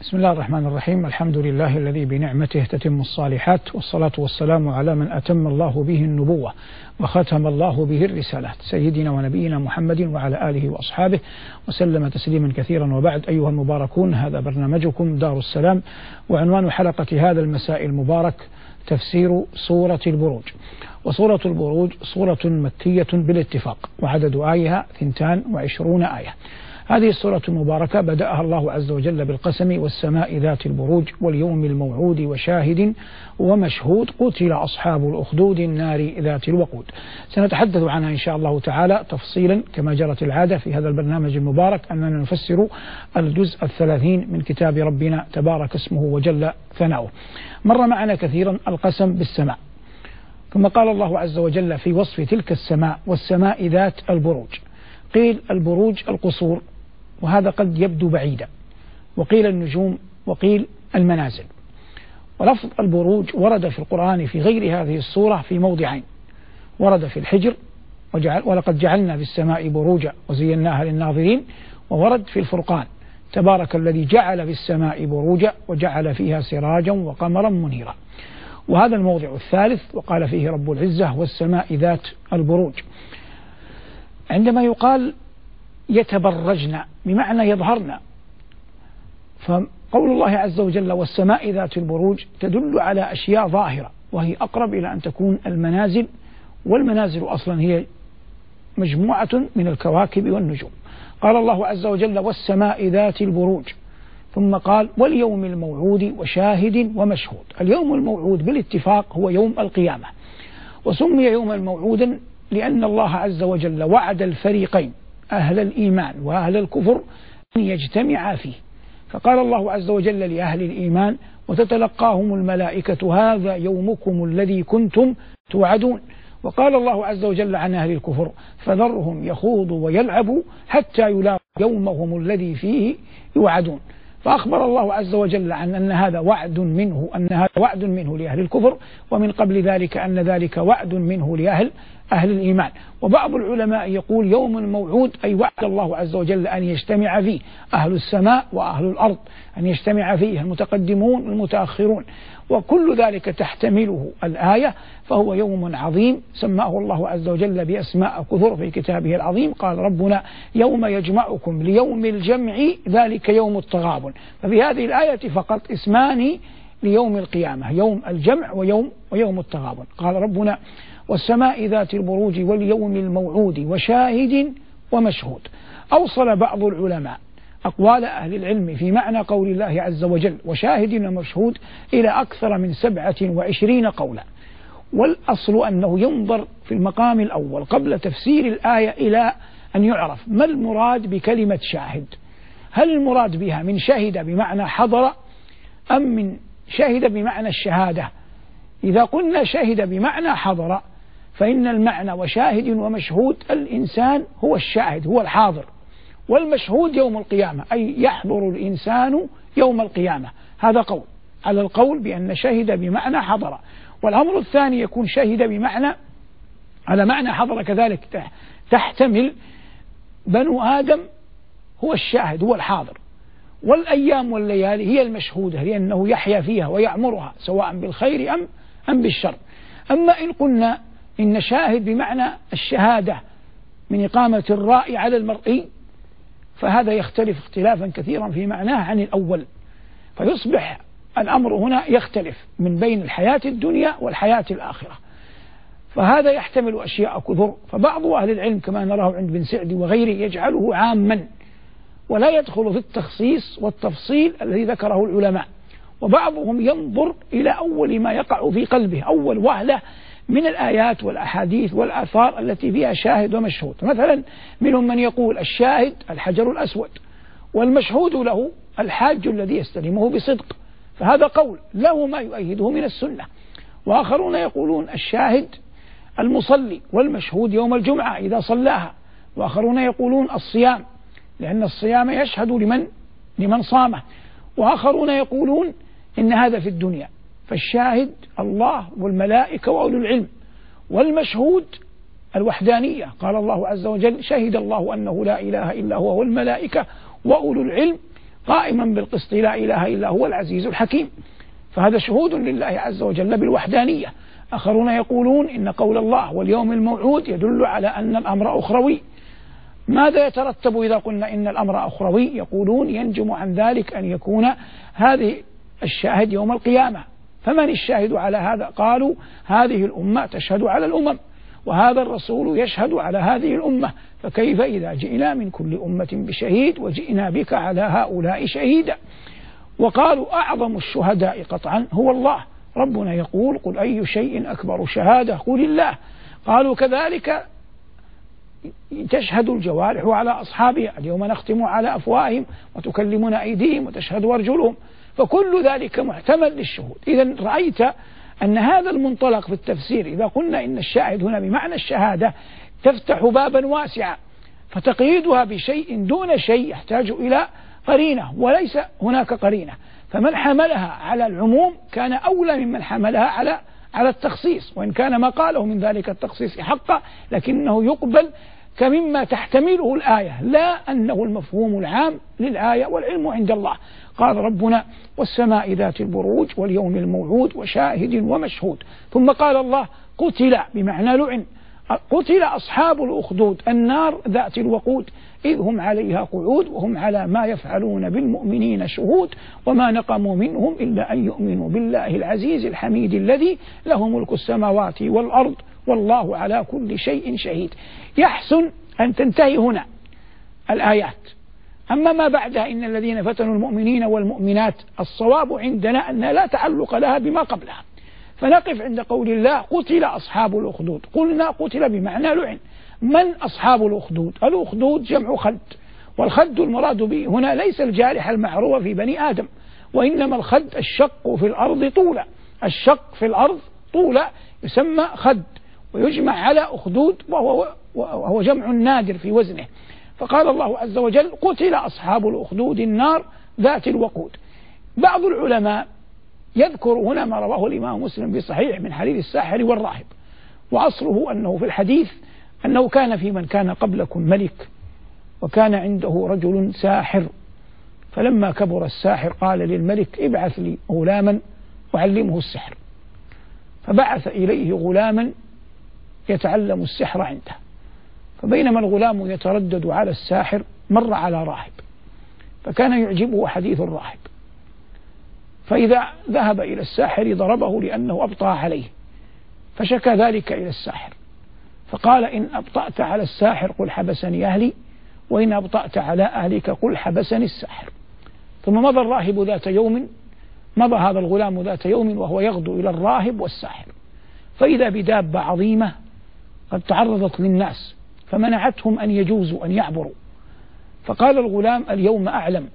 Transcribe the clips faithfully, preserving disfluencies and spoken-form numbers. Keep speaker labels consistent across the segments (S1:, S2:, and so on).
S1: بسم الله الرحمن الرحيم. الحمد لله الذي بنعمته تتم الصالحات، والصلاة والسلام على من أتم الله به النبوة وختم الله به الرسالات، سيدنا ونبينا محمد وعلى آله وأصحابه وسلم تسليما كثيرا. وبعد، أيها المباركون، هذا برنامجكم دار السلام، وعنوان حلقة هذا المساء المبارك تفسير سورة البروج. وسورة البروج سورة مكية بالاتفاق، وعدد آيها اثنتان وعشرون آية. هذه السورة المباركة بدأها الله عز وجل بالقسم: والسماء ذات البروج واليوم الموعود وشاهد ومشهود قتل أصحاب الأخدود النار ذات الوقود. سنتحدث عنها إن شاء الله تعالى تفصيلا كما جرت العادة في هذا البرنامج المبارك، أننا نفسر الجزء الثلاثين من كتاب ربنا تبارك اسمه وجل ثناؤه. مر معنا كثيرا القسم بالسماء، ثم قال الله عز وجل في وصف تلك السماء: والسماء ذات البروج. قيل البروج القصور، وهذا قد يبدو بعيدا، وقيل النجوم، وقيل المنازل. ولفظ البروج ورد في القرآن في غير هذه السورة في موضعين: ورد في الحجر وجعل ولقد جعلنا في السماء بروجا وزيناها للناظرين، وورد في الفرقان: تبارك الذي جعل في السماء بروجا وجعل فيها سراجا وقمرا منيرا. وهذا الموضع الثالث وقال فيه رب العزة: والسماء ذات البروج. عندما يقال يتبرجن بمعنى يظهرن، فقول الله عز وجل والسماء ذات البروج تدل على أشياء ظاهرة، وهي أقرب إلى أن تكون المنازل، والمنازل أصلا هي مجموعة من الكواكب والنجوم. قال الله عز وجل والسماء ذات البروج، ثم قال واليوم الموعود وشاهد ومشهود. اليوم الموعود بالاتفاق هو يوم القيامة، وسمي يوما موعودا لأن الله عز وجل وعد الفريقين أهل الإيمان وأهل الكفر أن يجتمعا فيه. فقال الله عز وجل لأهل الإيمان: وتتلقاهم الملائكة هذا يومكم الذي كنتم توعدون. وقال الله عز وجل عن أهل الكفر: فذرهم يخوضوا ويلعبوا حتى يلاقوا يومهم الذي فيه يوعدون. فأخبر الله عز وجل عن أن هذا وعد منه أن هذا وعد منه لأهل الكفر، ومن قبل ذلك أن ذلك وعد منه لأهل أهل الإيمان. وبعض العلماء يقول يوم موعود أي وعد الله عز وجل أن يجتمع فيه أهل السماء وأهل الأرض، أن يجتمع فيه المتقدمون والمتأخرون، وكل ذلك تحتمله الآية. فهو يوم عظيم سماه الله عز وجل بأسماء كثر في كتابه العظيم. قال ربنا: يوم يجمعكم ليوم الجمع ذلك يوم التغابن. ففي هذه الآية فقط اسمان ليوم القيامة: يوم الجمع ويوم ويوم التغابن. قال ربنا: والسماء ذات البروج واليوم الموعود وشاهد ومشهود. أوصل بعض العلماء أقوال أهل العلم في معنى قول الله عز وجل وشاهد ومشهود إلى أكثر من سبعة وعشرين قولا. والأصل أنه ينظر في المقام الأول قبل تفسير الآية إلى أن يعرف ما المراد بكلمة شاهد. هل المراد بها من شهد بمعنى حضر، أم من شهد بمعنى الشهادة؟ إذا قلنا شهد بمعنى حضر فإن المعنى وشاهد ومشهود الإنسان هو الشاهد، هو الحاضر، والمشهود يوم القيامة أي يحضر الإنسان يوم القيامة. هذا قول على القول بأن شهد بمعنى حضر. والأمر الثاني يكون شهد بمعنى على معنى حضر كذلك، تحتمل بنو آدم هو الشاهد هو الحاضر، والأيام والليالي هي المشهودة لأنه يحيا فيها ويعمرها سواء بالخير أم أم بالشر. أما إن قلنا إن شاهد بمعنى الشهادة من إقامة الرأي على المرئي، فهذا يختلف اختلافا كثيرا في معناه عن الأول، فيصبح الأمر هنا يختلف من بين الحياة الدنيا والحياة الآخرة. فهذا يحتمل أشياء كثر. فبعض أهل العلم كما نراه عند بن سعدي وغيره يجعله عاما ولا يدخل في التخصيص والتفصيل الذي ذكره العلماء، وبعضهم ينظر إلى أول ما يقع في قلبه، أول وهلة من الآيات والأحاديث والآثار التي فيها شاهد ومشهود. مثلا منهم من يقول الشاهد الحجر الأسود، والمشهود له الحاج الذي يستلمه بصدق، فهذا قول له ما يؤيده من السنة. وآخرون يقولون الشاهد المصلي، والمشهود يوم الجمعة إذا صلاها. وآخرون يقولون الصيام لأن الصيام يشهد لمن لمن صامه. وآخرون يقولون إن هذا في الدنيا، فالشاهد الله والملائكة وأولو العلم، والمشهود الوحدانية. قال الله عز وجل: شهد الله أنه لا إله إلا هو والملائكة وأولو العلم قائما بالقسط لا إله إلا هو العزيز الحكيم. فهذا شهود لله عز وجل بالوحدانية. آخرون يقولون إن قول الله واليوم الموعود يدل على أن الأمر أخروي. ماذا يترتب إذا قلنا إن الأمر أخروي؟ يقولون ينجم عن ذلك أن يكون هذه الشاهد يوم القيامة. فمن الشاهد على هذا؟ قالوا هذه الأمة تشهد على الأمم، وهذا الرسول يشهد على هذه الأمة، فكيف إذا جئنا من كل أمة بشهيد وجئنا بك على هؤلاء شهيدا. وقالوا أعظم الشهداء قطعا هو الله. ربنا يقول قل أي شيء أكبر شهادة قل الله. قالوا كذلك تشهد الجوارح على أصحابها، اليوم نختم على أفواههم وتكلمنا أيديهم وتشهد أرجلهم، فكل ذلك محتمل للشهود. إذا رأيت أن هذا المنطلق في التفسير إذا قلنا إن الشاهد هنا بمعنى الشهادة تفتح بابا واسعا، فتقييدها بشيء دون شيء يحتاج إلى قرينة، وليس هناك قرينة. فمن حملها على العموم كان أولى ممن حملها على على التخصيص، وإن كان ما قاله من ذلك التخصيص حقا، لكنه يقبل كمما تحتمله الآية، لا أنه المفهوم العام للآية، والعلم عند الله. قال ربنا والسماء ذات البروج واليوم الموعود وشاهد ومشهود. ثم قال الله قتل بمعنى لعن، قتل أصحاب الأخدود النار ذات الوقود إذ هم عليها قعود وهم على ما يفعلون بالمؤمنين شهود وما نقموا منهم إلا أن يؤمنوا بالله العزيز الحميد الذي له ملك السماوات والأرض والله على كل شيء شهيد. يحسن أن تنتهي هنا الآيات. أما ما بعدها إن الذين فتنوا المؤمنين والمؤمنات، الصواب عندنا أنها لا تعلق لها بما قبلها، فنقف عند قول الله قتل أصحاب الأخدود. قلنا قتل بمعنى لعن. من أصحاب الأخدود؟ الأخدود جمع خد، والخد المراد به هنا ليس الجارح المعروف في بني آدم، وإنما الخد الشق في الأرض طولا، الشق في الأرض طولا يسمى خد، ويجمع على أخدود وهو, وهو جمع نادر في وزنه. فقال الله عز وجل قتل أصحاب الأخدود النار ذات الوقود. بعض العلماء يذكر هنا ما رواه الإمام مسلم بصحيح من حديث الساحر والراهب، وأصله أنه في الحديث أنه كان في من كان قبلكم ملك، وكان عنده رجل ساحر، فلما كبر الساحر قال للملك ابعث لي غلاما وعلمه السحر، فبعث إليه غلاما يتعلم السحر عنده. فبينما الغلام يتردد على الساحر مر على راهب، فكان يعجبه حديث الراهب، فإذا ذهب إلى الساحر ضربه لأنه أبطأ عليه، فشكى ذلك إلى الساحر، فقال إن أبطأت على الساحر قل حبسني أهلي، وإن أبطأت على أهلك قل حبسني الساحر. ثم مضى الراهب ذات يوم مضى هذا الغلام ذات يوم وهو يغدو إلى الراهب والساحر، فإذا بدابة عظيمة قد تعرضت للناس فمنعتهم أن يجوزوا أن يعبروا، فقال الغلام اليوم أعلم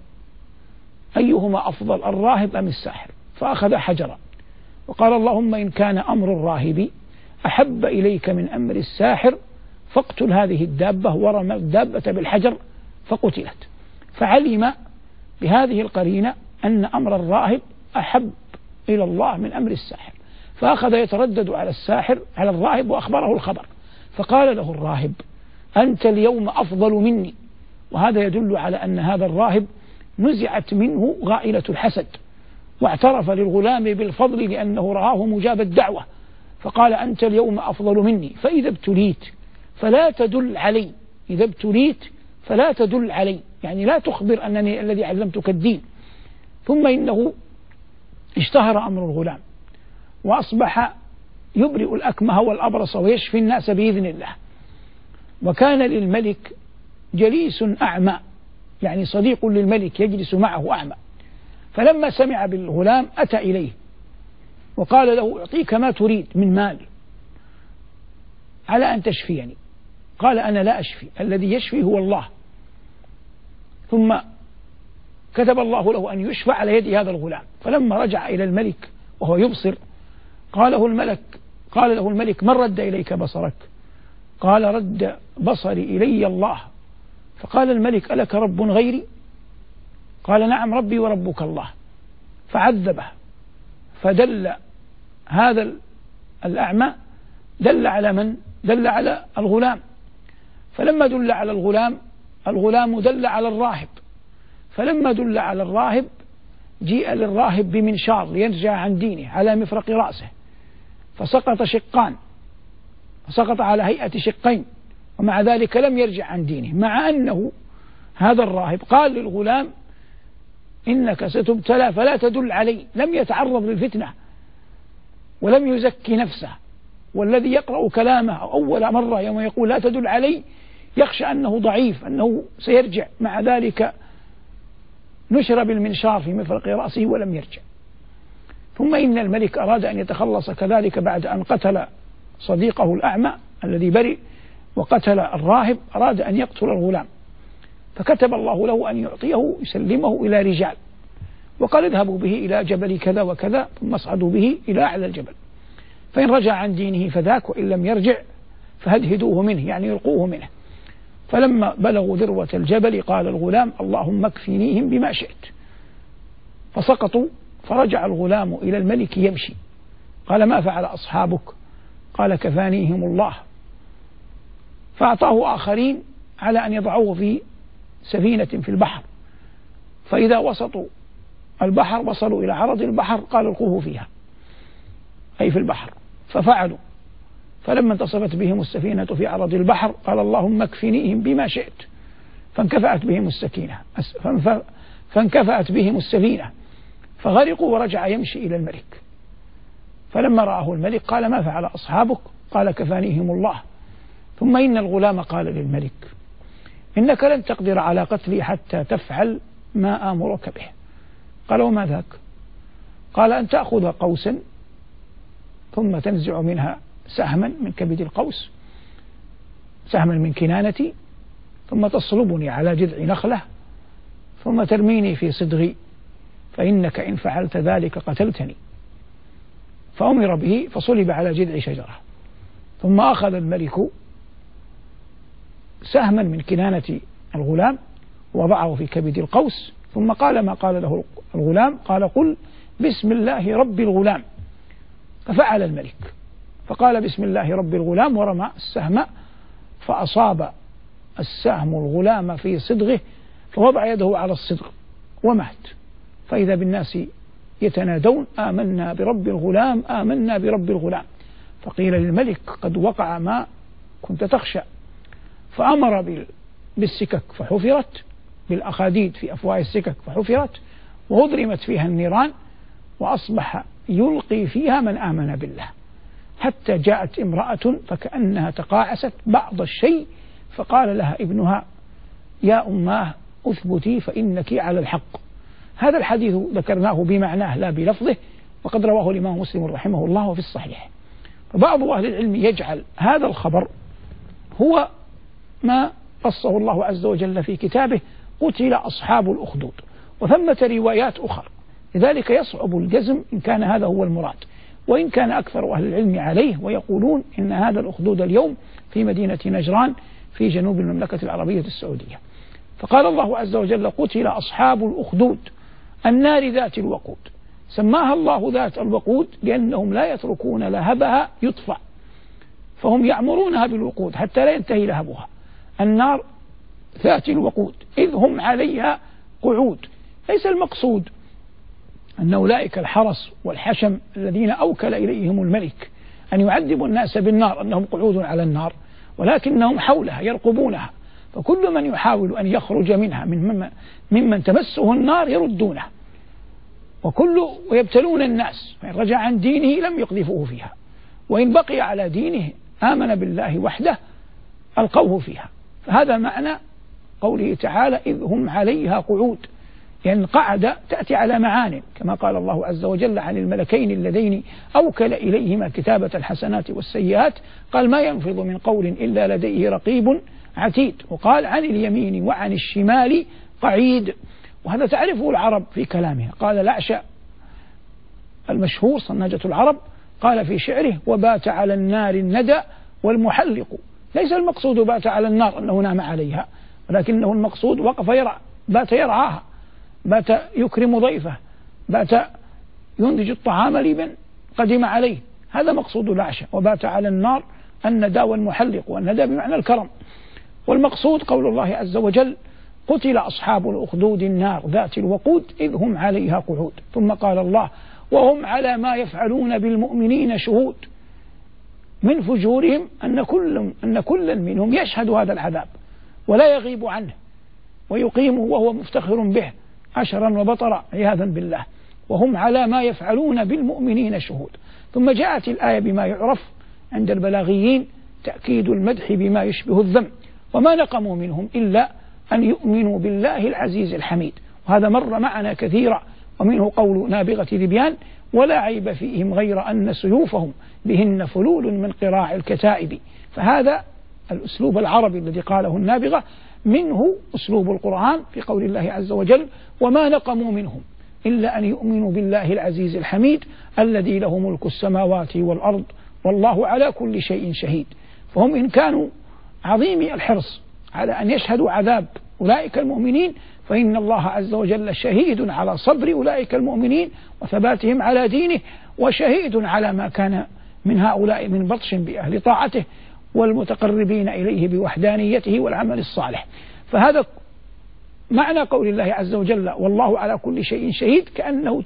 S1: أيهما أفضل الراهب أم الساحر، فأخذ حجرا وقال اللهم إن كان أمر الراهب أحب إليك من أمر الساحر فاقتل هذه الدابة، ورمى الدابة بالحجر فقتلت. فعلم بهذه القرينة أن أمر الراهب أحب إلى الله من أمر الساحر، فأخذ يتردد على الساحر على الراهب وأخبره الخبر، فقال له الراهب أنت اليوم أفضل مني. وهذا يدل على أن هذا الراهب نزعت منه غائلة الحسد، واعترف للغلام بالفضل لأنه رآه مجاب الدعوة، فقال أنت اليوم أفضل مني، فإذا ابتليت فلا تدل علي، إذا ابتليت فلا تدل علي، يعني لا تخبر أنني الذي علمتك الدين. ثم إنه اشتهر أمر الغلام وأصبح يبرئ الأكمه والأبرص ويشفي الناس بإذن الله. وكان للملك جليس أعمى، يعني صديق للملك يجلس معه أعمى، فلما سمع بالغلام أتى إليه وقال له أعطيك ما تريد من مال على أن تشفيني. قال أنا لا أشفي، الذي يشفي هو الله. ثم كتب الله له أن يشفى على يد هذا الغلام. فلما رجع إلى الملك وهو يبصر قال له الملك قال له الملك من رد إليك بصرك؟ قال رد بصري إلي الله. فقال الملك ألك رب غيري؟ قال نعم ربي وربك الله. فعذبه، فدل هذا الأعمى دل على من؟ دل على الغلام. فلما دل على الغلام الغلام دل على الراهب، فلما دل على الراهب جيء للراهب بمنشار ليرجع عن دينه على مفرق رأسه، فسقط شقان، فسقط على هيئة شقين، ومع ذلك لم يرجع عن دينه، مع أنه هذا الراهب قال للغلام إنك ستبتلى فلا تدل علي، لم يتعرض للفتنة ولم يزكي نفسه. والذي يقرأ كلامه أول مرة يوم يقول لا تدل علي يخشى أنه ضعيف، أنه سيرجع، مع ذلك نشر بالمنشار في مفرق رأسه ولم يرجع. ثم إن الملك أراد أن يتخلص كذلك بعد أن قتل صديقه الأعمى الذي برئ وقتل الراهب، أراد أن يقتل الغلام، فكتب الله له أن يعطيه يسلمه إلى رجال، وقال اذهبوا به إلى جبل كذا وكذا ثم اصعدوا به إلى أعلى الجبل، فإن رجع عن دينه فذاك، وإن لم يرجع فهدهدوه منه، يعني يلقوه منه. فلما بلغوا ذروة الجبل قال الغلام اللهم اكفنيهم بما شئت، فسقطوا. فرجع الغلام إلى الملك يمشي، قال ما فعل أصحابك؟ قال كفانيهم الله. فأعطاه آخرين على أن يضعوه في سفينة في البحر، فإذا وسطوا البحر وصلوا إلى عرض البحر قال القوه فيها، أي في البحر، ففعلوا. فلما انتصفت بهم السفينة في عرض البحر قال اللهم اكفنيهم بما شئت، فانكفأت بهم السكينة فانكفأت بهم السفينة فغرقوا، ورجع يمشي إلى الملك. فلما رآه الملك قال ما فعل أصحابك؟ قال كفانيهم الله. ثم إن الغلام قال للملك إنك لن تقدر على قتلي حتى تفعل ما آمرك به. قال وما ذاك؟ قال أن تأخذ قوسا ثم تنزع منها سهما من كبد القوس، سهما من كنانتي، ثم تصلبني على جذع نخلة ثم ترميني في صدغي، فإنك إن فعلت ذلك قتلتني. فأمر به فصلب على جذع شجرة. ثم أخذ الملك سهما من كنانة الغلام وضعه في كبد القوس، ثم قال ما قال له الغلام، قال قل بسم الله رب الغلام. ففعل الملك، فقال بسم الله رب الغلام ورمى السهم، فأصاب السهم الغلام في صدغه، فوضع يده على الصدغ ومات. فإذا بالناس يتنادون آمنا برب الغلام آمنا برب الغلام. فقيل للملك قد وقع ما كنت تخشى، فأمر بالسكك فحفرت، بالأخاديد في أفواه السكك فحفرت، وأضرمت فيها النيران، وأصبح يلقي فيها من آمن بالله، حتى جاءت امرأة فكأنها تقاعست بعض الشيء، فقال لها ابنها يا أماه أثبتي فإنك على الحق. هذا الحديث ذكرناه بمعناه لا بلفظه، وقد رواه الإمام مسلم رحمه الله في الصحيح. فبعض أهل العلم يجعل هذا الخبر هو ما قصه الله عز وجل في كتابه قتل أصحاب الأخدود، وثمة روايات أخرى، لذلك يصعب الجزم إن كان هذا هو المراد، وإن كان أكثر أهل العلم عليه ويقولون إن هذا الأخدود اليوم في مدينة نجران في جنوب المملكة العربية السعودية. فقال الله عز وجل قتل أصحاب الأخدود النار ذات الوقود. سماها الله ذات الوقود لأنهم لا يتركون لهبها يطفأ، فهم يعمرونها بالوقود حتى لا ينتهي لهبها. النار ذات الوقود إذ هم عليها قعود. ليس المقصود أن أولئك الحرس والحشم الذين أوكل إليهم الملك أن يعذبوا الناس بالنار أنهم قعود على النار، ولكنهم حولها يرقبونها، فكل من يحاول أن يخرج منها من ممن تمسه النار يردونه، وكل ويبتلون الناس، فإن رجع عن دينه لم يقذفوه فيها، وإن بقي على دينه آمن بالله وحده ألقوه فيها. فهذا معنى قوله تعالى إذ هم عليها قعود، لأن قعد تأتي على معان، كما قال الله عز وجل عن الملكين اللذين أوكل إليهما كتابة الحسنات والسيئات، قال ما ينفض من قول إلا لديه رقيب عتيد، وقال عن اليمين وعن الشمال قعيد. وهذا تعرفه العرب في كلامها. قال الأعشى المشهور صناجة العرب قال في شعره وبات على النار الندى والمحلق. ليس المقصود بات على النار أنه نام عليها، ولكنه المقصود وقف يرعى، بات يرعاها، بات يكرم ضيفه، بات ينتج الطعام لمن قدم عليه. هذا مقصود الأعشى. وبات على النار الندى والمحلق، والندى بمعنى الكرم. والمقصود قول الله عز وجل قتل أصحاب الأخدود النار ذات الوقود إذ هم عليها قعود. ثم قال الله وهم على ما يفعلون بالمؤمنين شهود من فجورهم أن كل أن كلا منهم يشهد هذا العذاب ولا يغيب عنه ويقيمه وهو مفتخر به عشرا وبطرا عياذا بالله. وهم على ما يفعلون بالمؤمنين شهود. ثم جاءت الآية بما يعرف عند البلاغيين تأكيد المدح بما يشبه الذم. وما نقموا منهم إلا أن يؤمنوا بالله العزيز الحميد. وهذا مر معنا كثيرا. ومنه قول نابغة ذبيان ولا عيب فيهم غير أن سيوفهم بهن فلول من قراع الكتائب. فهذا الأسلوب العربي الذي قاله النابغة منه أسلوب القرآن في قول الله عز وجل وما نقموا منهم إلا أن يؤمنوا بالله العزيز الحميد الذي له ملك السماوات والأرض والله على كل شيء شهيد. فهم إن كانوا عظيمي الحرص على أن يشهدوا عذاب أولئك المؤمنين فإن الله عز وجل شهيد على صبر أولئك المؤمنين وثباتهم على دينه وشهيد على ما كان من هؤلاء من بطش بأهل طاعته والمتقربين إليه بوحدانيته والعمل الصالح. فهذا معنى قول الله عز وجل والله على كل شيء شهيد كأنه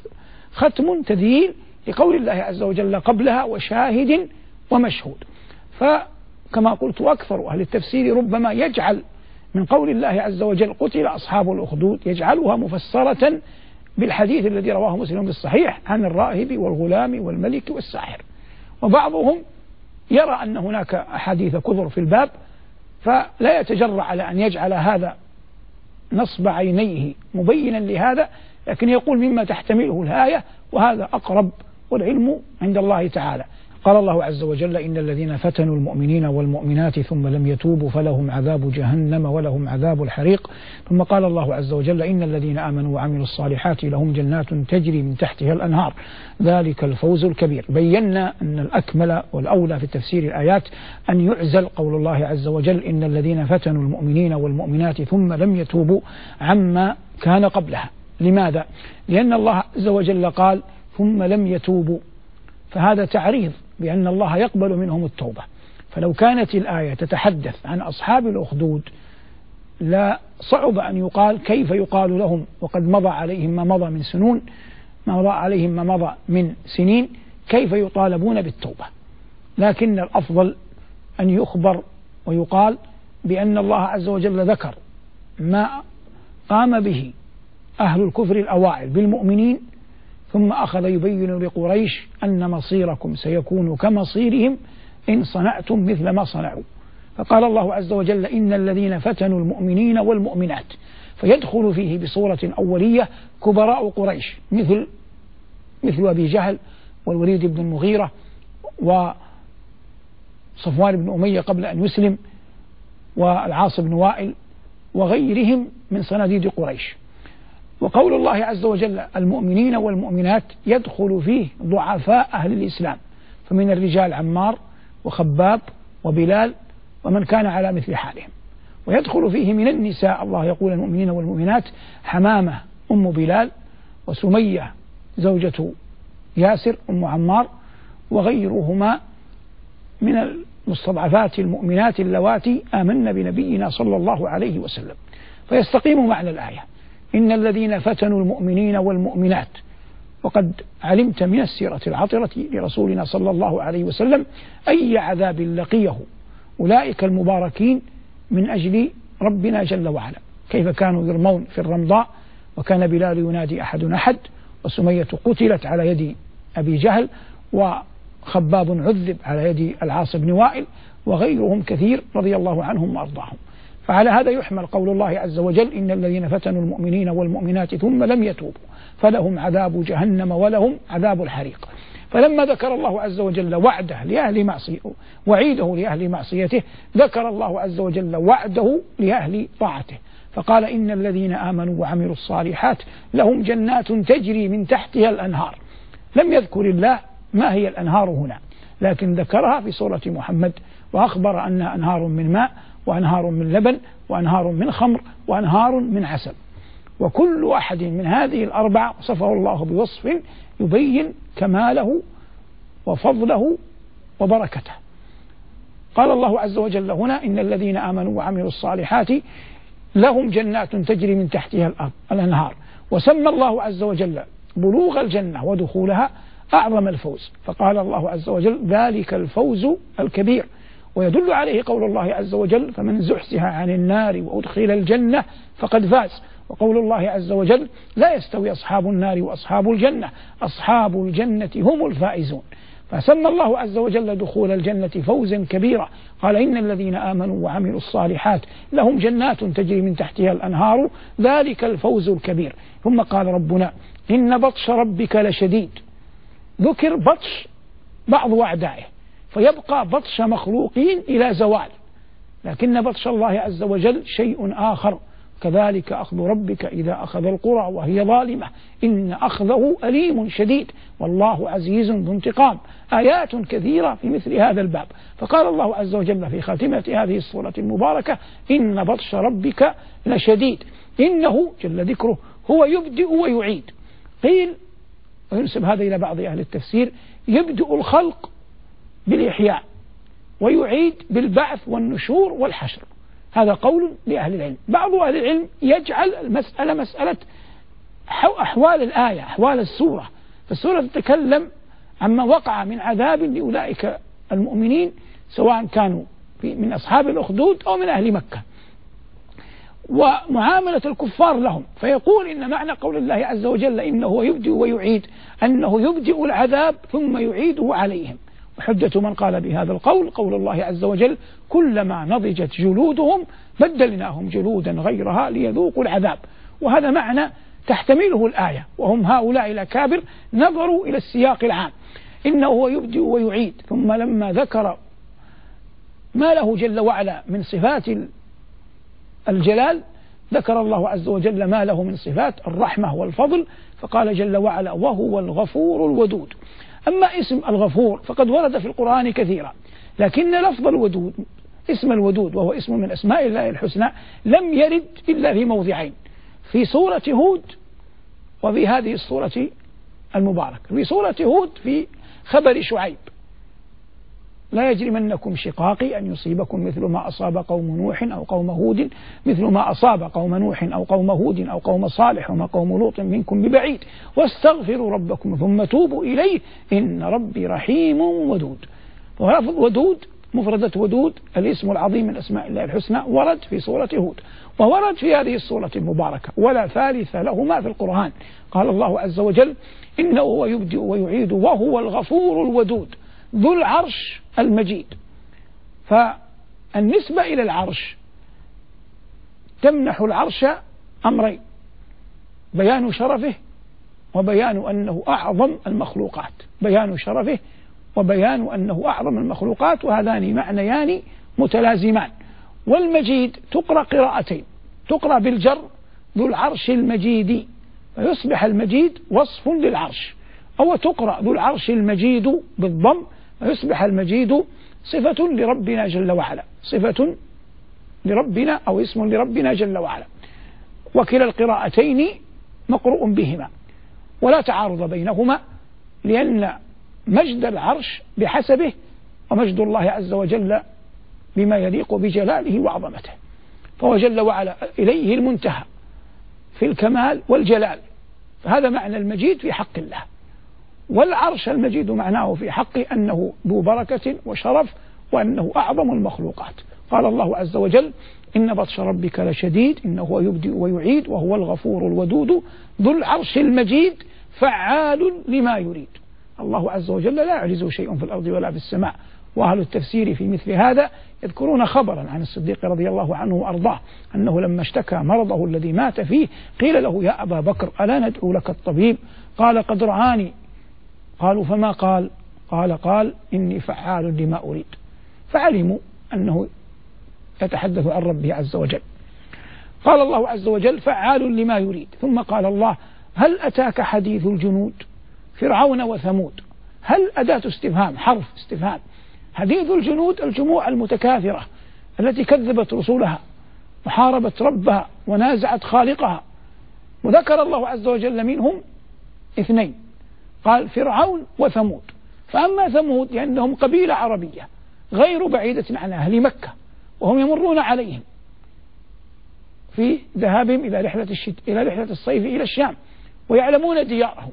S1: ختم تذييل لقول الله عز وجل قبلها وشاهد ومشهود. فكما قلت أكثر أهل التفسير ربما يجعل من قول الله عز وجل قتل أصحاب الأخدود يجعلها مفسرة بالحديث الذي رواه مسلم بالصحيح عن الراهب والغلام والملك والساحر. وبعضهم يرى أن هناك أحاديث كثر في الباب فلا يتجرأ على أن يجعل هذا نصب عينيه مبينا لهذا لكن يقول مما تحتمله الآية وهذا أقرب والعلم عند الله تعالى. قال الله عز وجل إن الذين فتنوا المؤمنين والمؤمنات ثم لم يتوبوا فلهم عذاب جهنم ولهم عذاب الحريق. ثم قال الله عز وجل إن الذين آمنوا وعملوا الصالحات لهم جنات تجري من تحتها الأنهار ذلك الفوز الكبير. بينا أن الأكمل والأولى في تفسير الآيات أن يعزل قول الله عز وجل إن الذين فتنوا المؤمنين والمؤمنات ثم لم يتوبوا عما كان قبلها. لماذا؟ لأن الله عز وجل قال ثم لم يتوبوا فهذا تعريض بأن الله يقبل منهم التوبة. فلو كانت الآية تتحدث عن أصحاب الأخدود لا صعب أن يقال كيف يقال لهم وقد مضى عليهم ما مضى من سنون ما مضى عليهم ما مضى من سنين كيف يطالبون بالتوبة. لكن الأفضل أن يخبر ويقال بأن الله عز وجل ذكر ما قام به أهل الكفر الأوائل بالمؤمنين ثم أخذ يبين لقريش أن مصيركم سيكون كمصيرهم إن صنعتم مثل ما صنعوا. فقال الله عز وجل إن الذين فتنوا المؤمنين والمؤمنات فيدخل فيه بصورة أولية كبراء قريش مثل مثل أبي جهل والوليد بن المغيرة وصفوان بن أمية قبل أن يسلم والعاص بن وائل وغيرهم من صناديد قريش. وقول الله عز وجل المؤمنين والمؤمنات يدخل فيه ضعفاء أهل الإسلام فمن الرجال عمار وخباب وبلال ومن كان على مثل حالهم. ويدخل فيه من النساء الله يقول المؤمنين والمؤمنات حمامة أم بلال وسمية زوجة ياسر أم عمار وغيرهما من المستضعفات المؤمنات اللواتي آمن بنبينا صلى الله عليه وسلم. فيستقيم معنى الآية إن الذين فتنوا المؤمنين والمؤمنات. وقد علمت من السيرة العطرة لرسولنا صلى الله عليه وسلم أي عذاب لقيه أولئك المباركين من أجل ربنا جل وعلا كيف كانوا يرمون في الرمضاء وكان بلال ينادي أحد أحد وسمية قتلت على يد أبي جهل وخباب عذب على يد العاص بن وائل وغيرهم كثير رضي الله عنهم وأرضاهم. فعلى هذا يحمل قول الله عز وجل إن الذين فتنوا المؤمنين والمؤمنات ثم لم يتوبوا فلهم عذاب جهنم ولهم عذاب الحريق. فلما ذكر الله عز وجل وعده لأهل معصيته وعيده لأهل معصيته ذكر الله عز وجل وعده لأهل طاعته فقال إن الذين آمنوا وعملوا الصالحات لهم جنات تجري من تحتها الأنهار. لم يذكر الله ما هي الأنهار هنا لكن ذكرها في سورة محمد وأخبر أنها أنهار من ماء وأنهار من لبن وأنهار من خمر وأنهار من عسل. وكل واحد من هذه الأربعة وصفه الله بوصف يبين كماله وفضله وبركته. قال الله عز وجل هنا إن الذين آمنوا وعملوا الصالحات لهم جنات تجري من تحتها الأنهار. وسمى الله عز وجل بلوغ الجنة ودخولها أعظم الفوز، فقال الله عز وجل ذلك الفوز الكبير. ويدل عليه قول الله عز وجل فمن زحزح عن النار وأدخل الجنة فقد فاز. وقول الله عز وجل لا يستوي أصحاب النار وأصحاب الجنة أصحاب الجنة هم الفائزون. فسمى الله عز وجل دخول الجنة فوزا كبيرا، قال إن الذين آمنوا وعملوا الصالحات لهم جنات تجري من تحتها الأنهار ذلك الفوز الكبير. ثم قال ربنا إن بطش ربك لشديد، ذكر بطش بعض أعدائه فيبقى بطش مخلوقين إلى زوال، لكن بطش الله عز وجل شيء آخر. كذلك أخذ ربك إذا أخذ القرى وهي ظالمة إن أخذه أليم شديد والله عزيز ذو انتقام. آيات كثيرة في مثل هذا الباب. فقال الله عز وجل في خاتمة هذه السورة المباركة إن بطش ربك لشديد. إنه جل ذكره هو يبدئ ويعيد. قيل وينسب هذا إلى بعض أهل التفسير يبدأ الخلق بالإحياء ويعيد بالبعث والنشور والحشر، هذا قول لأهل العلم. بعض أهل العلم يجعل المسألة مسألة أحوال الآية أحوال السورة، فالسورة تتكلم عما وقع من عذاب لأولئك المؤمنين سواء كانوا من أصحاب الأخدود أو من أهل مكة ومعاملة الكفار لهم. فيقول إن معنى قول الله عز وجل إنه يبدئ ويعيد أنه يبدئ العذاب ثم يعيده عليهم. وحجة من قال بهذا القول قول الله عز وجل كلما نضجت جلودهم بدلناهم جلودا غيرها ليذوقوا العذاب. وهذا معنى تحتمله الآية، وهم هؤلاء الأكابر نظروا إلى السياق العام إنه هو يبدئ ويعيد، ثم لما ذكر ما له جل وعلا من صفات الجلال ذكر الله عز وجل ما له من صفات الرحمة والفضل، فقال جل وعلا وهو الغفور الودود. أما اسم الغفور فقد ورد في القرآن كثيرا، لكن لفظ الودود اسم الودود وهو اسم من أسماء الله الحسنى لم يرد إلا في موضعين، في سورة هود وفي هذه السورة المباركة. في سورة هود في خبر شعيب لا يجرمنكم شقاقي أن يصيبكم مثل ما أصاب قوم نوح أو قوم هود مثل ما أصاب قوم نوح أو قوم هود أو قوم صالح وما قوم لوط منكم ببعيد واستغفروا ربكم ثم توبوا إليه إن ربي رحيم ودود. ولفظ ودود مفردة ودود الاسم العظيم من أسماء الله الحسنى ورد في سورة هود وورد في هذه السورة المباركة ولا ثالث لهما في القرآن. قال الله عز وجل إنه هو يبدئ ويعيد وهو الغفور الودود ذو العرش المجيد. فالنسبة إلى العرش تمنح العرش أمرين، بيان شرفه وبيان أنه أعظم المخلوقات، بيان شرفه وبيان أنه أعظم المخلوقات، وهذان معنيان متلازمان. والمجيد تقرأ قراءتين، تقرأ بالجر ذو العرش المجيد فيصبح المجيد وصف للعرش، أو تقرأ ذو العرش المجيد بالضم فيصبح المجيد صفة لربنا جل وعلا، صفة لربنا أو اسم لربنا جل وعلا. وكلا القراءتين مقروء بهما ولا تعارض بينهما، لأن مجد العرش بحسبه ومجد الله عز وجل بما يليق بجلاله وعظمته، فهو جل وعلا إليه المنتهى في الكمال والجلال، فهذا معنى المجيد في حق الله. والعرش المجيد معناه في حقه أنه ذو بركة وشرف وأنه أعظم المخلوقات. قال الله عز وجل إن بطش ربك لشديد إنه هو يبدئ ويعيد وهو الغفور الودود ذو العرش المجيد فعال لما يريد. الله عز وجل لا يعجزه شيء في الأرض ولا في السماء. وأهل التفسير في مثل هذا يذكرون خبرا عن الصديق رضي الله عنه وأرضاه أنه لما اشتكى مرضه الذي مات فيه قيل له يا أبا بكر ألا ندعو لك الطبيب؟ قال قد رعاني. قالوا فما قال؟ قال قال إني فعال لما أريد، فعلموا أنه يتحدث عن ربه عز وجل. قال الله عز وجل فعال لما يريد. ثم قال الله هل أتاك حديث الجنود فرعون وثمود؟ هل أداة استفهام حرف استفهام. حديث الجنود الجموع المتكاثرة التي كذبت رسولها وحاربت ربها ونازعت خالقها، وذكر الله عز وجل منهم اثنين، قال فرعون وثمود. فأما ثمود لأنهم قبيلة عربية غير بعيدة عن أهل مكة وهم يمرون عليهم في ذهابهم إلى رحلة الشت... إلى رحلة الصيف إلى الشام، ويعلمون ديارهم،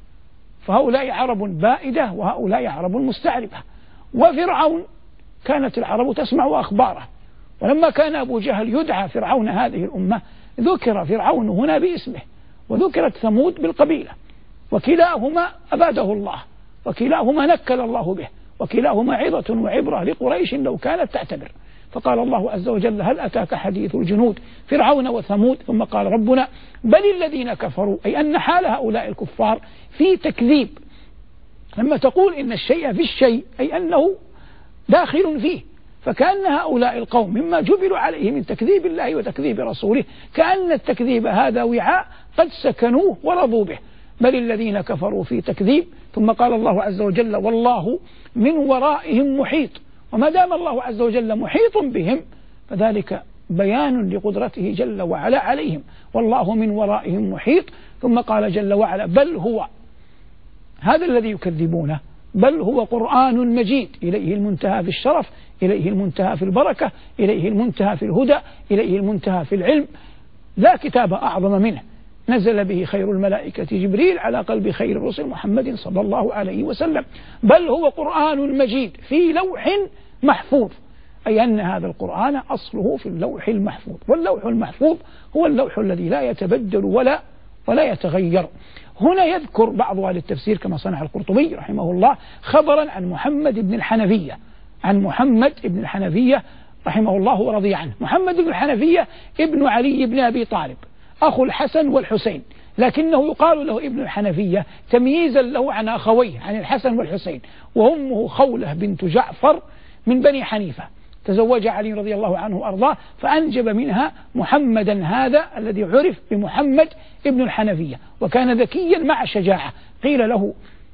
S1: فهؤلاء عرب بائدة وهؤلاء عرب مستعربة. وفرعون كانت العرب تسمع أخباره، ولما كان أبو جهل يدعى فرعون هذه الأمة ذكر فرعون هنا باسمه، وذكرت ثمود بالقبيلة، وكلاهما أباده الله، وكلاهما نكل الله به، وكلاهما عظة وعبرة لقريش لو كانت تعتبر. فقال الله عز وجل: هل أتاك حديث الجنود فرعون وثمود؟ ثم قال ربنا: بل الذين كفروا، أي أن حال هؤلاء الكفار في تكذيب. لما تقول إن الشيء في الشيء أي أنه داخل فيه، فكأن هؤلاء القوم مما جبلوا عليه من تكذيب الله وتكذيب رسوله، كأن التكذيب هذا وعاء قد سكنوه ورضوا به. بل الذين كفروا في تكذيب. ثم قال الله عز وجل: والله من ورائهم محيط. وما دام الله عز وجل محيط بهم فذلك بيان لقدرته جل وعلا عليهم، والله من ورائهم محيط. ثم قال جل وعلا: بل هو، هذا الذي يكذبونه، بل هو قرآن مجيد، إليه المنتهى في الشرف، إليه المنتهى في البركة، إليه المنتهى في الهدى، إليه المنتهى في العلم، لا كتاب أعظم منه، نزل به خير الملائكة جبريل على قلب خير الرسل محمد صلى الله عليه وسلم. بل هو قرآن مجيد في لوح محفوظ، أي أن هذا القرآن أصله في اللوح المحفوظ، واللوح المحفوظ هو اللوح الذي لا يتبدل ولا ولا يتغير. هنا يذكر بعض أهل التفسير كما صنع القرطبي رحمه الله خبرا عن محمد بن الحنفية، عن محمد بن الحنفية رحمه الله ورضي عنه. محمد بن الحنفية ابن علي بن أبي طالب، أخو الحسن والحسين، لكنه يقال له ابن الحنفية تمييزا له عن أخويه عن الحسن والحسين. وأمه خولة بنت جعفر من بني حنيفة، تزوج علي رضي الله عنه وأرضاه فأنجب منها محمدا هذا الذي عرف بمحمد ابن الحنفية، وكان ذكيا مع شجاعة. قيل له: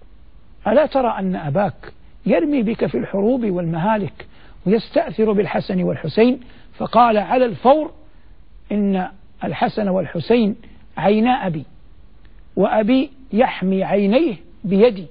S1: ألا ترى أن أباك يرمي بك في الحروب والمهالك ويستأثر بالحسن والحسين؟ فقال على الفور: إن الحسن والحسين عينا أبي، وأبي يحمي عينيه بيدي،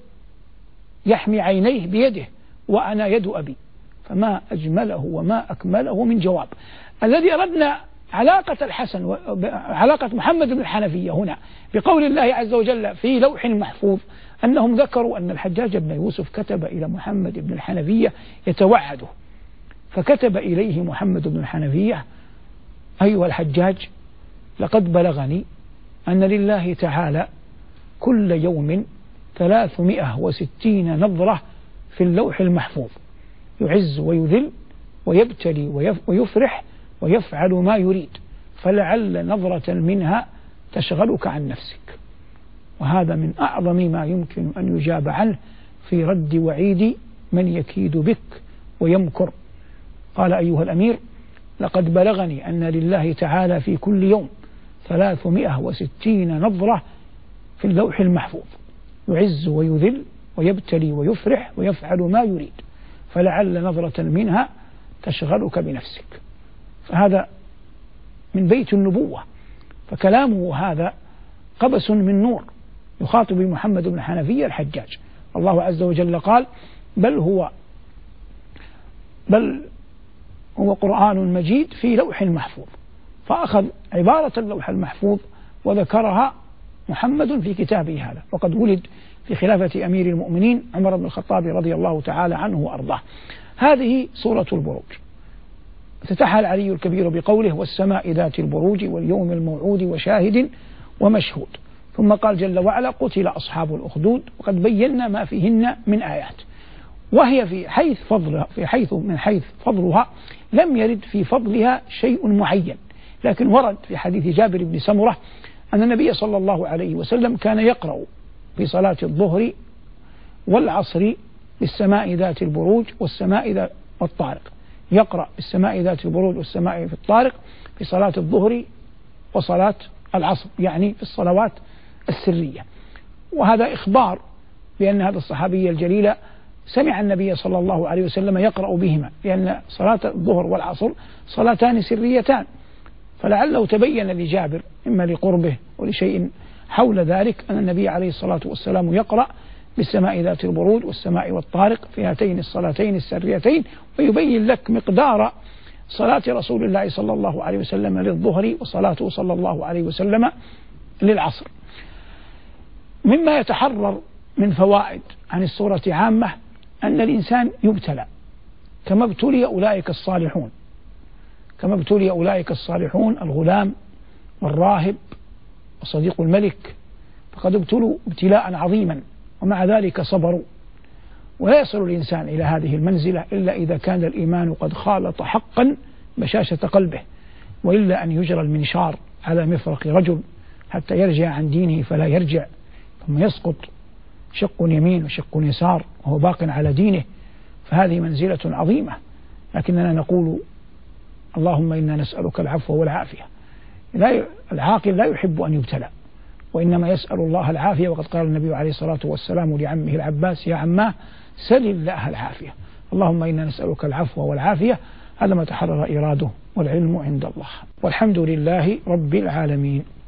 S1: يحمي عينيه بيده، وأنا يد أبي. فما أجمله وما أكمله من جواب. الذي أردنا علاقة الحسن وعلاقة محمد بن الحنفية هنا بقول الله عز وجل في لوح محفوظ، أنهم ذكروا أن الحجاج بن يوسف كتب إلى محمد بن الحنفية يتوعده، فكتب إليه محمد بن الحنفية: أيها الحجاج، لقد بلغني أن لله تعالى كل يوم ثلاثمائة وستين نظرة في اللوح المحفوظ، يعز ويذل ويبتلي ويفرح ويفعل ما يريد، فلعل نظرة منها تشغلك عن نفسك. وهذا من أعظم ما يمكن أن يجاب عنه في رد وعيد من يكيد بك ويمكر. قال: أيها الأمير، لقد بلغني أن لله تعالى في كل يوم ثلاثمائة وستين نظرة في اللوح المحفوظ، يعز ويذل ويبتلي ويفرح ويفعل ما يريد، فلعل نظرة منها تشغلك بنفسك. فهذا من بيت النبوة، فكلامه هذا قبس من نور يخاطب محمد بن حنفية الحجاج. الله عز وجل قال: بل هو بل هو قرآن مجيد في لوح محفوظ، فأخذ عبارة اللوح المحفوظ وذكرها محمد في كتابه هذا، وقد ولد في خلافة أمير المؤمنين عمر بن الخطاب رضي الله تعالى عنه وأرضاه. هذه سورة البروج. افتتحها العلي الكبير بقوله: والسماء ذات البروج واليوم الموعود وشاهد ومشهود. ثم قال جل وعلا: قتل أصحاب الأخدود، وقد بينا ما فيهن من آيات. وهي في حيث فضلها في حيث من حيث فضلها لم يرد في فضلها شيء معين، لكن ورد في حديث جابر بن سمرة أن النبي صلى الله عليه وسلم كان يقرأ في صلاة الظهر والعصر بالسماء ذات البروج والسماء ذات والطارق، يقرأ بالسماء ذات البروج والسماء في الطارق في صلاة الظهر وصلاة العصر، يعني في الصلوات السرية. وهذا إخبار بأن هذا الصحابي الجليل سمع النبي صلى الله عليه وسلم يقرأ بهما، لأن صلاة الظهر والعصر صلاتان سريتان، فلعله تبين لجابر إما لقربه ولشيء حول ذلك أن النبي عليه الصلاة والسلام يقرأ بالسماء ذات البروج والسماء والطارق في هاتين الصلاتين السريتين، ويبين لك مقدار صلاة رسول الله صلى الله عليه وسلم للظهر وصلاته صلى الله عليه وسلم للعصر. مما يتحرر من فوائد عن السورة عامة أن الإنسان يبتلى كما ابتلي أولئك الصالحون، كما ابتلي أولئك الصالحون الغلام والراهب وصديق الملك، فقد ابتلوا ابتلاء عظيما ومع ذلك صبروا. ولا يصل الإنسان إلى هذه المنزلة إلا إذا كان الإيمان قد خالط حقا بشاشة قلبه، وإلا أن يجرى المنشار على مفرق رجل حتى يرجع عن دينه فلا يرجع، ثم يسقط شق يمين وشق يسار وهو باق على دينه، فهذه منزلة عظيمة. لكننا نقول اللهم إنا نسألك العفو والعافية. لا العاقل لا يحب أن يبتلى، وإنما يسأل الله العافية. وقد قال النبي عليه الصلاة والسلام لعمه العباس: يا عماه سل الله العافية. اللهم إنا نسألك العفو والعافية. هذا ما تحرر إراده والعلم عند الله، والحمد لله رب العالمين.